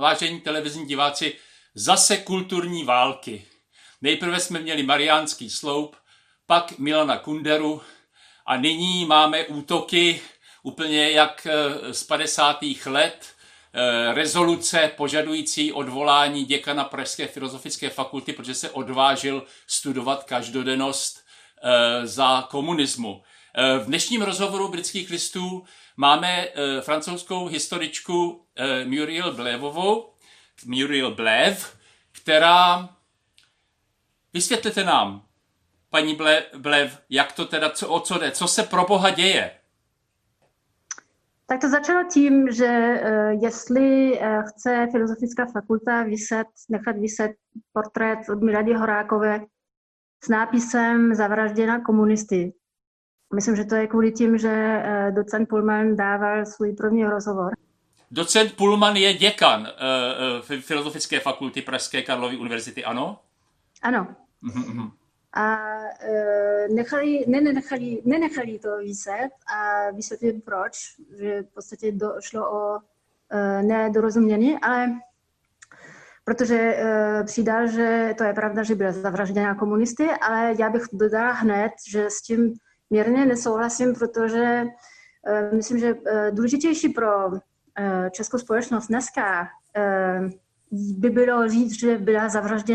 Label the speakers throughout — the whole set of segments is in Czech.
Speaker 1: vážení televizní diváci, zase kulturní války. Nejprve jsme měli Mariánský sloup, pak Milana Kunderu a nyní máme útoky úplně jak z 50. let, rezoluce požadující odvolání děkana Pražské filozofické fakulty, protože se odvážil studovat každodennost za komunismu. V dnešním rozhovoru Britských listů máme francouzskou historičku Muriel Blev, která... Vysvětlete nám, paní Blev, jak to teda, o co jde, co se pro Boha děje?
Speaker 2: Tak to začalo tím, že jestli chce Filozofická fakulta nechat vyset portrét od Milady Horákové s nápisem Zavražděna komunisty. Myslím, že to je kvůli tím, že docent Pullman dával svůj první rozhovor.
Speaker 1: Docent Pullman je děkan Filozofické fakulty Pražské Karlovy univerzity, ano?
Speaker 2: Ano.
Speaker 1: Mm-hmm.
Speaker 2: A nenechali to vyset a vysvětlím proč, že v podstatě šlo o nedorozumění, ale protože přidal, že to je pravda, že byla zavražděna komunisty, ale já bych dodala hned, že s tím mírně nesouhlasím, protože myslím, že důležitější pro českou společnost dneska by bylo říct, že byla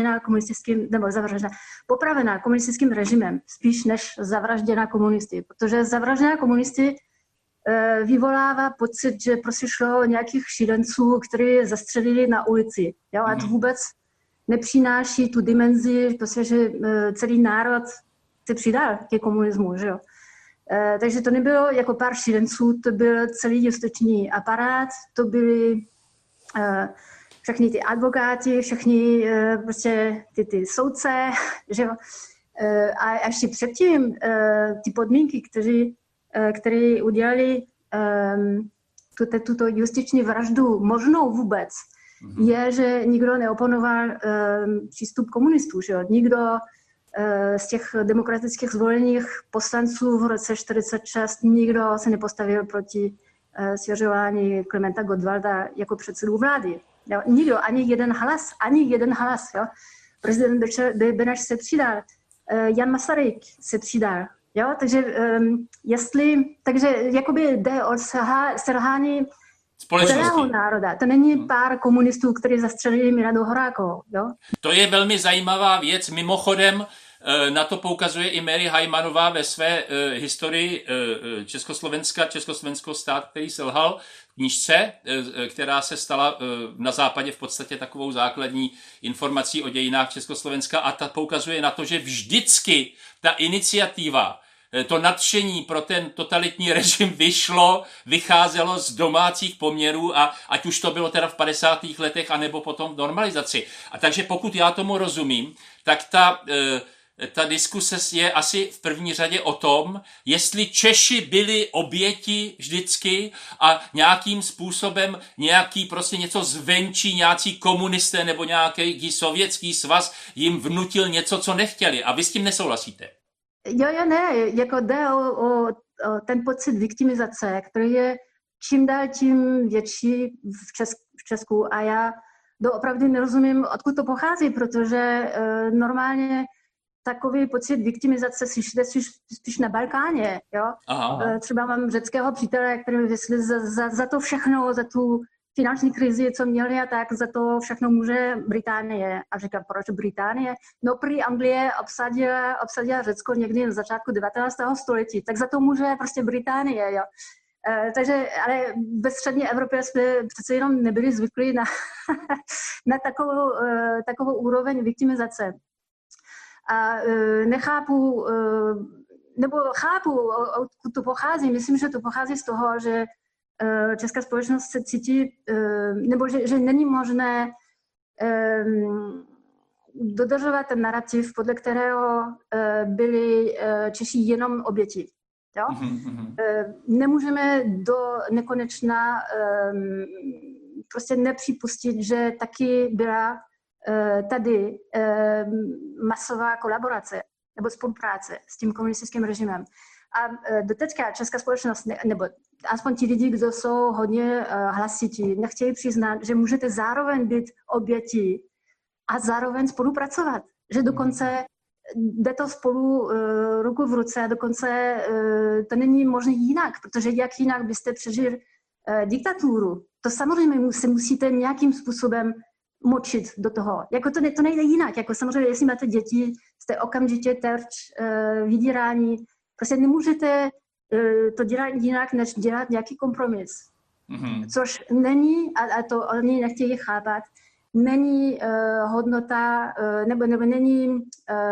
Speaker 2: popravená komunistickým režimem, spíš než zavražděna komunisty. Protože zavražděna komunisty vyvolává pocit, že prostě šlo o nějakých šílenců, kteří zastřelili na ulici. Jo? A to vůbec nepřináší tu dimenzi, prostě, že celý národ se přidal ke komunismu. Že jo? Takže to nebylo jako pár šílenců, to byl celý justiční aparát, to byly všechny ty advokáti, všechny prostě ty soudce, že jo. A ještě předtím ty podmínky, které udělali tuto justiční vraždu možnou vůbec, je, že nikdo neoponoval přístup komunistů, že jo. Nikdo z těch demokratických zvolených poslanců v roce 1946 nikdo se nepostavil proti svěřování Klementa Gottwalda jako předsedu vlády. Jo, nikdo, ani jeden hlas. Jo. Prezident Beneš se přidal, Jan Masaryk se přidal. Jo. Takže jakoby jde o selhání celého národa. To není pár komunistů, kteří zastřelili Miladu Horákovou. Jo.
Speaker 1: To je velmi zajímavá věc. Mimochodem, na to poukazuje i Mary Heimanová ve své historii Československého stát, který selhal, knížce, která se stala na západě v podstatě takovou základní informací o dějinách Československa, a ta poukazuje na to, že vždycky ta iniciativa, to nadšení pro ten totalitní režim vycházelo z domácích poměrů, a ať už to bylo teda v 50. letech, anebo potom v normalizaci. A takže pokud já tomu rozumím, tak ta diskuse je asi v první řadě o tom, jestli Češi byli oběti vždycky a nějakým způsobem prostě něco zvenčí, nějací komunisté nebo nějaký sovětský svaz jim vnutil něco, co nechtěli. A vy s tím nesouhlasíte?
Speaker 2: Jo, ne, jako jde o ten pocit viktimizace, který je čím dál tím větší v Česku, a já opravdu nerozumím, odkud to pochází, protože normálně takový pocit viktimizace si jde spíš na Balkáně. Jo? Třeba mám řeckého přítele, který vyslí za to všechno, za tu finanční krizi, co měli, a tak za to všechno může Británie. A říkám, proč Británie? No, prý Anglie obsadila Řecko někdy na začátku 19. století, tak za to může prostě Británie. Jo? Takže, ale ve střední Evropě jsme přece jenom nebyli zvyklí na takovou úroveň viktimizace. A nechápu, nebo chápu, odkud to pochází. Myslím, že to pochází z toho, že česká společnost se cítí, nebo že není možné dodržovat ten narrativ, podle kterého byli Češi jenom oběti. Jo? Nemůžeme do nekonečna prostě nepřipustit, že taky byla tady masová kolaborace nebo spolupráce s tím komunistickým režimem. A doteďka česká společnost, nebo aspoň ti lidi, kdo jsou hodně hlasití, nechtějí přiznat, že můžete zároveň být obětí a zároveň spolupracovat. Že dokonce jde to spolu ruku v ruce, dokonce to není možné jinak, protože jak jinak byste přežili diktaturu. To samozřejmě se musíte nějakým způsobem močit do toho. Jako to nejde jinak. Jako samozřejmě, jestli máte děti, jste okamžitě terč vydírání. Prostě nemůžete to dělat jinak, než dělat nějaký kompromis. Což není, a to oni nechtějí chápat, není hodnota, nebo není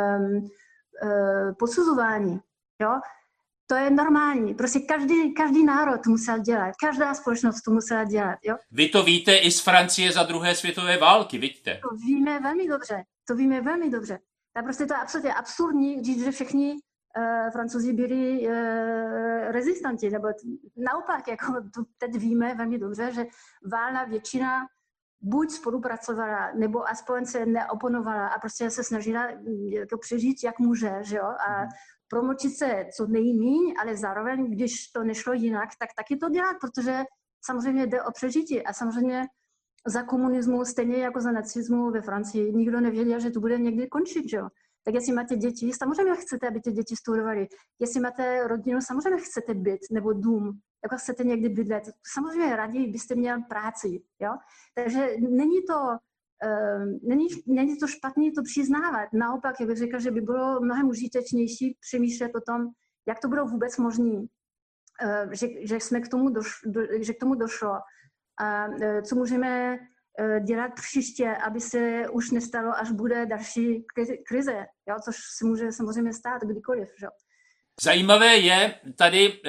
Speaker 2: posuzování. Jo? To je normální. Prostě každý národ to musel dělat. Každá společnost to musela dělat. Jo?
Speaker 1: Vy to víte i z Francie za druhé světové války, vidíte?
Speaker 2: To víme velmi dobře. A prostě to je absolutně absurdní říct, že všichni Francouzi byli rezistanti. Nebo naopak, jako to teď víme velmi dobře, že válná většina buď spolupracovala, nebo aspoň se neoponovala a prostě se snažila to přežít, jak může, že jo? A promočit se co nejmíň, ale zároveň, když to nešlo jinak, tak taky to dělat, protože samozřejmě jde o přežití. A samozřejmě za komunismu, stejně jako za nacismu ve Francii, nikdo nevěděl, že to bude někdy končit, že jo? Tak jestli máte děti, samozřejmě chcete, aby ty děti studovaly. Jestli máte rodinu, samozřejmě chcete byt nebo dům, jako chcete někdy bydlet. Samozřejmě raději byste měl práci, jo? Takže není to špatný to přiznávat. Naopak, já bych řekla, že by bylo mnohem užitečnější přemýšlet o tom, jak to bylo vůbec možné, že k tomu došlo a co můžeme dělat příště, aby se už nestalo, až bude další krize, jo? Což se může samozřejmě stát kdykoliv. Že?
Speaker 1: Zajímavé je tady,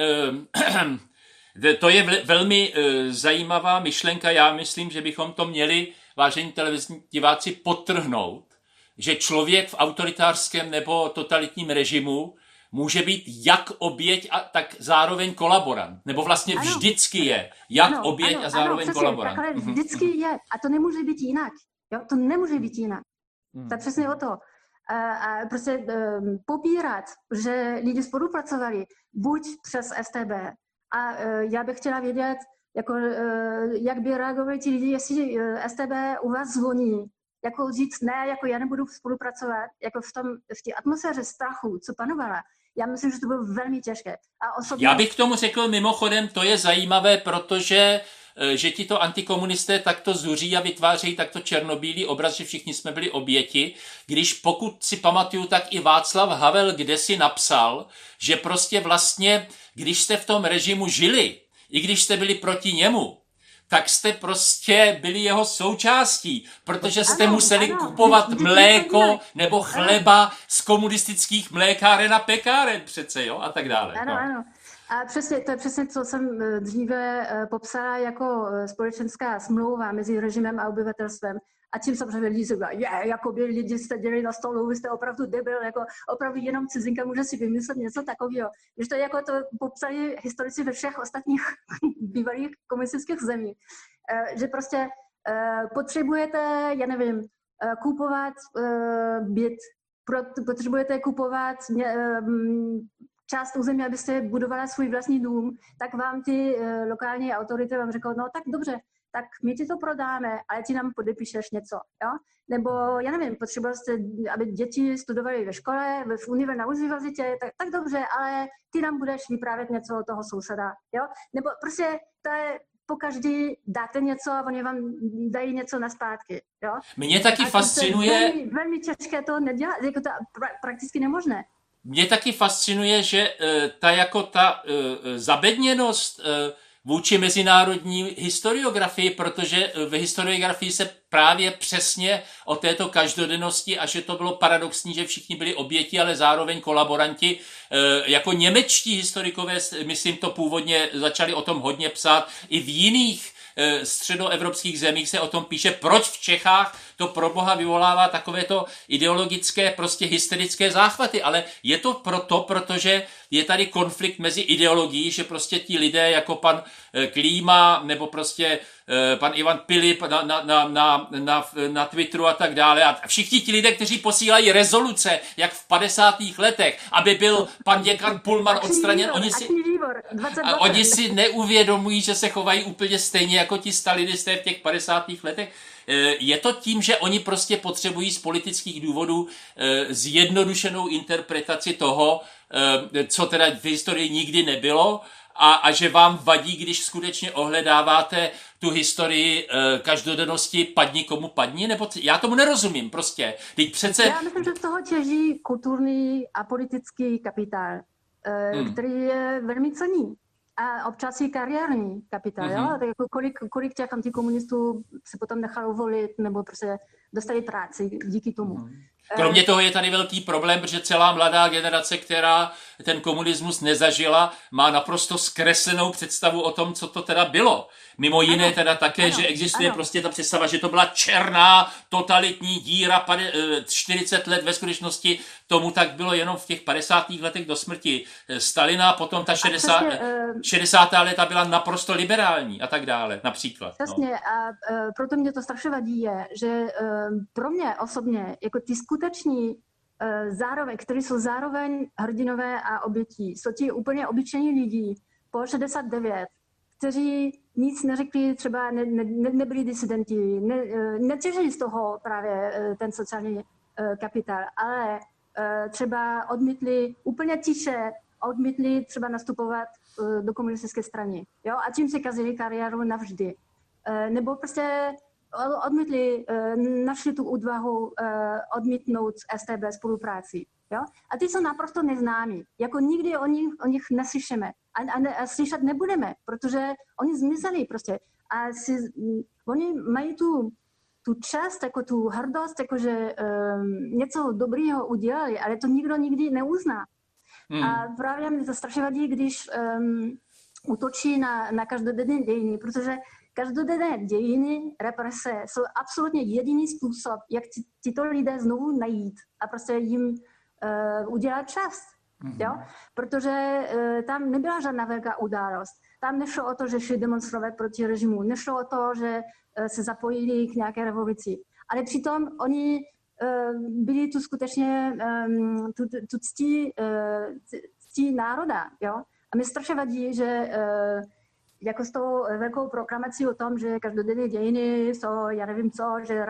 Speaker 1: to je velmi zajímavá myšlenka, já myslím, že bychom to měli, vážení televizní diváci, podtrhnout, že člověk v autoritářském nebo totalitním režimu může být jak oběť a tak zároveň kolaborant. Nebo vlastně vždycky je jak oběť a zároveň kolaborant.
Speaker 2: Takhle vždycky je. A to nemůže být jinak. Jo? To nemůže být jinak. To je přesně o to. A prostě popírat, že lidi spolupracovali buď přes STB. A já bych chtěla vědět, jako, jak by reagovali ti lidi, jestli STB u vás zvoní. Jako říct ne, jako já nebudu spolupracovat, jako v té atmosféře strachu, co panovala. Já myslím, že to bylo velmi těžké. A osobně...
Speaker 1: Já bych k tomu řekl mimochodem, to je zajímavé, protože že ti to antikomunisté takto zuří a vytvářejí takto černobílý obraz, že všichni jsme byli oběti, když pokud si pamatuju, tak i Václav Havel kdesi napsal, že prostě vlastně, když jste v tom režimu žili, i když jste byli proti němu, tak jste prostě byli jeho součástí, protože jste museli kupovat mléko nebo chleba z komunistických mlékáren a pekáren přece, jo, a tak dále.
Speaker 2: Ano. A to je přesně, co jsem dříve popsala jako společenská smlouva mezi režimem a obyvatelstvem. A tím samozřejmě lidi se říkají, jako by lidi jste dělali na stolu, vy jste opravdu debil, jako opravdu jenom cizinka může si vymyslet něco takového. Když to je jako to popsali historici ve všech ostatních bývalých komunistických zemích. Že prostě potřebujete, já nevím, kupovat byt, potřebujete kupovat část území, abyste budovala svůj vlastní dům, tak vám ty lokální autority vám řeknou, no tak dobře, tak my ti to prodáme, ale ty nám podepíšeš něco, jo? Nebo, já nevím, potřebujete, aby děti studovaly ve škole, na univerzitě, tak dobře, ale ty nám budeš vyprávět něco od toho souseda, jo? Nebo prostě to je, pokaždý dáte něco a oni vám dají něco naspátky, jo?
Speaker 1: Mě taky fascinuje...
Speaker 2: Velmi těžké to nedělat, jako to prakticky nemožné.
Speaker 1: Mě taky fascinuje, že ta zabedněnost vůči mezinárodní historiografii, protože v historiografii se právě přesně o této každodennosti a že to bylo paradoxní, že všichni byli oběti, ale zároveň kolaboranti. Jako němečtí historikové, myslím, to původně začali o tom hodně psát, i v jiných středoevropských zemích se o tom píše. Proč v Čechách to pro boha vyvolává takovéto ideologické, prostě hysterické záchvaty? Ale je to protože je tady konflikt mezi ideologií, že prostě ti lidé jako pan Klíma nebo prostě pan Ivan Pilip na Twitteru a tak dále. A všichni ti lidé, kteří posílají rezoluce, jak v 50. letech, aby byl pan děkan Pullman odstraněn, oni si neuvědomují, že se chovají úplně stejně jako ti stalinisté v těch 50. letech. Je to tím, že oni prostě potřebují z politických důvodů zjednodušenou interpretaci toho, co teda v historii nikdy nebylo, a že vám vadí, když skutečně ohledáváte tu historii každodennosti padni komu padni, nebo já tomu nerozumím prostě. Teď přece...
Speaker 2: Já myslím, že z toho těží kulturní a politický kapitál, který je velmi cenný. A občas i kariérní kapitál, jo? Tak jako kolik těch antikomunistů se potom nechalo volit, nebo prostě dostali práci díky tomu.
Speaker 1: Kromě toho je tady velký problém, protože celá mladá generace, která ten komunismus nezažila, má naprosto zkreslenou představu o tom, co to teda bylo. Mimo jiné teda také, že existuje prostě ta představa, že to byla černá, totalitní díra 40 let, ve skutečnosti tomu tak bylo jenom v těch 50. letech do smrti Stalina, potom ta 60. léta byla naprosto liberální a tak dále, například.
Speaker 2: Přesně, a proto mě to strašně vadí je, že pro mě osobně, jako ty skuteční zároveň, kteří jsou zároveň hrdinové a obětí, jsou ti úplně obyčejní lidi po 69, kteří nic neřekli, třeba nebyli disidenti, netěžili z toho právě ten sociální kapitál, ale třeba odmítli úplně tiše, odmítli třeba nastupovat do komunistické strany. Jo? A tím si kazili kariéru navždy. Nebo prostě odmítli, našli tu odvahu odmítnout STB spolupráci. Jo? A ty jsou naprosto neznámí. Jako nikdy o nich neslyšíme. A slyšet nebudeme, protože oni zmizeli prostě. A oni mají tu čest, jako tu hrdost, jako že něco dobrého udělali, ale to nikdo nikdy neuzná. A právě mě to strašně vadí, když útočí na každodenní dějiny, protože každodenné dějiny, represe jsou absolutně jediný způsob, jak tyto lidé znovu najít a prostě jim udělat čas. Jo? Protože tam nebyla žádná velká událost. Tam nešlo o to, že šli demonstrovat proti režimu, nešlo o to, že se zapojili k nějaké revoluci. Ale přitom oni byli tu skutečně tu ctí národa. Jo? A mě strašně vadí, že jako s tou velkou proklamací o tom, že každodenní dějiny jsou, já nevím co, že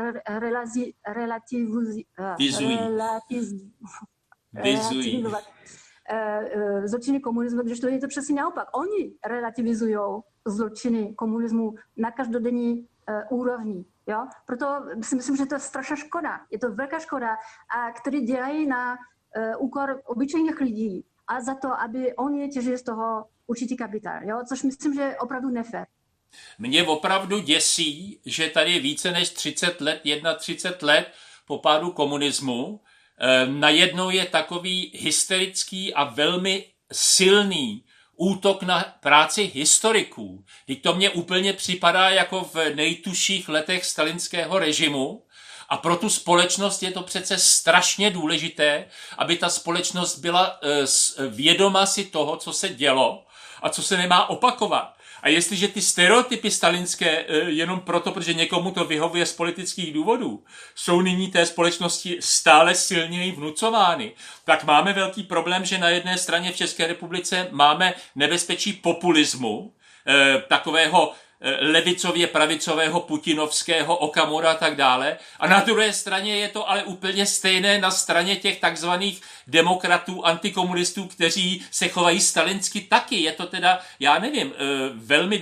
Speaker 2: zločiny komunismu, když to je to přesně naopak. Oni relativizují zločiny komunismu na každodenní úrovni. Jo? Proto si myslím, že to je strašná škoda. Je to velká škoda, a který dělají na úkor obyčejných lidí a za to, aby oni těžili z toho určitý kapitál. Jo? Což myslím, že je opravdu nefér.
Speaker 1: Mě opravdu děsí, že tady více než 30 let, 31 let po pádu komunismu, najednou je takový hysterický a velmi silný útok na práci historiků. Teď to mně úplně připadá jako v nejtužších letech stalinského režimu, a pro tu společnost je to přece strašně důležité, aby ta společnost byla vědoma si toho, co se dělo a co se nemá opakovat. A jestliže ty stereotypy stalinské, jenom proto, protože někomu to vyhovuje z politických důvodů, jsou nyní té společnosti stále silněji vnucovány, tak máme velký problém, že na jedné straně v České republice máme nebezpečí populismu, takového levicově pravicového putinovského Okamura a tak dále. A na druhé straně je to ale úplně stejné na straně těch takzvaných demokratů, antikomunistů, kteří se chovají stalinsky taky. Je to teda, já nevím, velmi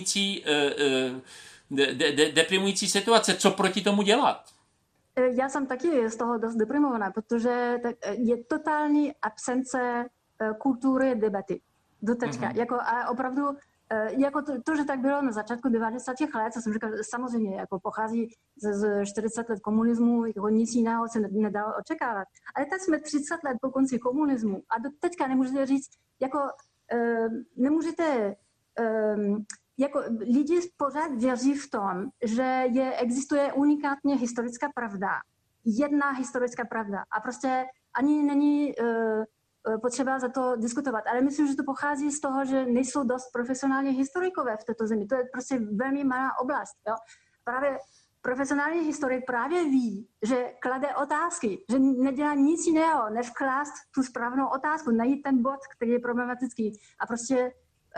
Speaker 1: deprimující situace. Co proti tomu dělat?
Speaker 2: Já jsem taky z toho dost deprimovaná, protože je totální absence kultury debaty. Doteďka. Jako, a opravdu jako to, že tak bylo na začátku 90. let, co jsem říkal, samozřejmě jako pochází z 40 let komunismu, jako nic jiného se nedalo očekávat. Ale tak jsme 30 let po konci komunismu a do teďka nemůžete říct, jako nemůžete jako lidi pořád věří v tom, že existuje unikátně historická pravda, jedna historická pravda a prostě ani není potřeba za to diskutovat. Ale myslím, že to pochází z toho, že nejsou dost profesionální historikové v této zemi. To je prostě velmi malá oblast. Jo? Právě profesionální historik právě ví, že klade otázky, že nedělá nic jiného, než klást tu správnou otázku, najít ten bod, který je problematický a prostě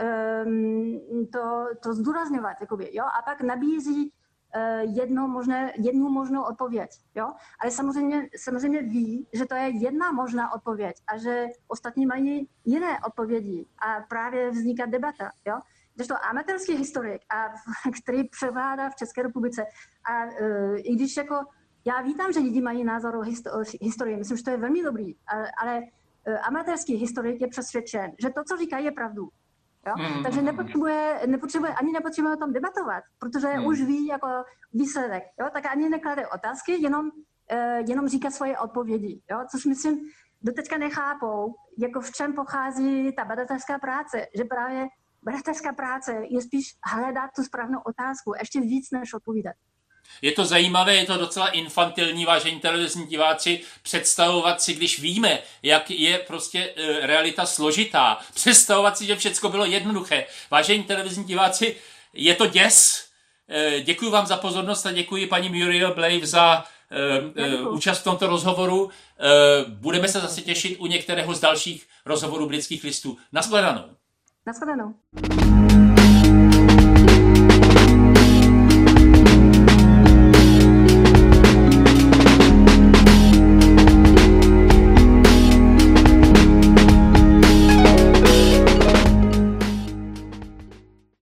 Speaker 2: to zdůrazňovat. Jakoby, jo? A pak nabízí jednu možnou odpověď. Jo? Ale samozřejmě ví, že to je jedna možná odpověď a že ostatní mají jiné odpovědi a právě vzniká debata. Jo? Když to amatérský historik, který převládá v České republice a i když jako já vítám, že lidi mají názor o historii, myslím, že to je velmi dobrý, ale amatérský historik je přesvědčen, že to, co říká, je pravdu. Jo? Takže nepotřebuje o tom debatovat, protože už ví jako výsledek. Jo? Tak ani neklade otázky, jenom říká svoje odpovědi. Jo? Což myslím, doteďka nechápou, jako v čem pochází ta badatelská práce, že právě badatelská práce je spíš hledat tu správnou otázku, ještě víc než odpovídat.
Speaker 1: Je to zajímavé, je to docela infantilní, vážení televizní diváci, představovat si, když víme, jak je prostě realita složitá, představovat si, že všecko bylo jednoduché. Vážení televizní diváci, je to děs. Děkuji vám za pozornost a děkuji paní Muriel Blave za účast v tomto rozhovoru. Budeme se zase těšit u některého z dalších rozhovorů Britských listů. Nashledanou.
Speaker 2: Nashledanou.